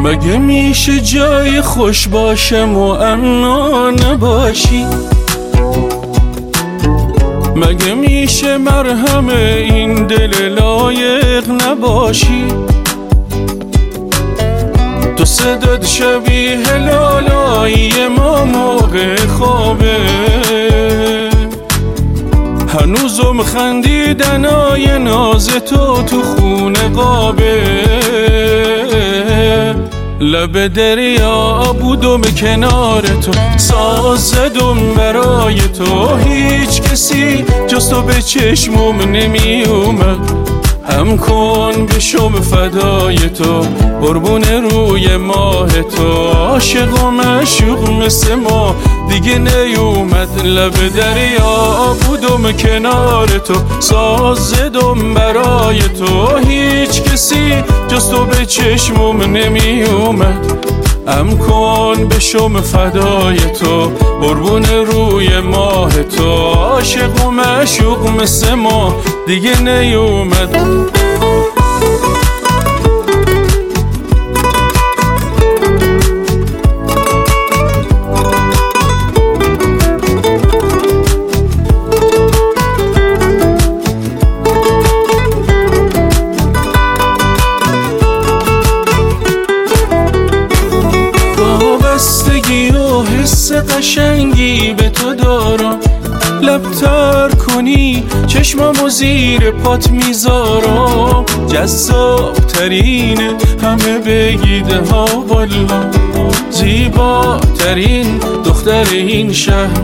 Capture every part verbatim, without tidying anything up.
مگه میشه جای خوش باشم و اما نباشی؟ مگه میشه مرهم این دل لایق نباشی؟ تو صدات شبیه لالایی ما موقع خوابه، هنوزم خندیدنای ناز تو تو خونه قابه. لب دریا بودم کنار تو، ساز زدم برای تو، هیچ کسی جز تو به چشمم نمی اومد. هم کن بشم فدای تو، قربون روی ماه تو، عاشق و معشوق مثل ما دیگه نیومد. لب دریا بودم کنار تو، ساز زدم برای تو، هیچ کسی جز تو به چشمم نمی اومد. ام کن بشم فدای تو، قربون روی ماه تو، عاشق و معشوق مثل ما دیگه نیومد. وابستگی و حس قشنگی به تو دارم، لب تر کنی چشمامو زیر پات میذارم. جذاب ترینه همه بگیده ها والا، زیبا ترین دختر این شهر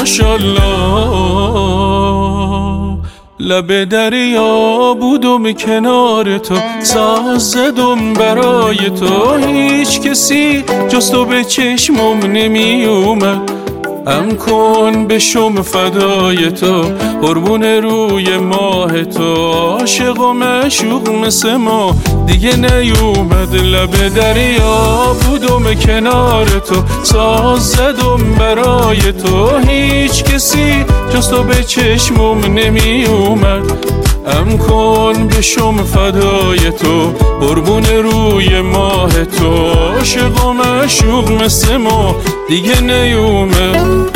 ماشالله. لب دریا بودم کنار تو، ساز زدم برای تو، هیچ کسی جز تو به چشمم نمی اومد. ام کن بشم فدای تو، قربون روی ماه تو، عاشق و معشوق مثل ما دیگه نیومد. لب دریا بودم کنار تو، ساز زدم برای تو، هیچ کسی جز تو به چشمم نمی اومد. ام کن بشم فدای تو، قربون روی ماه تو، عاشق و معشوق مثل ما دیگه نیومد.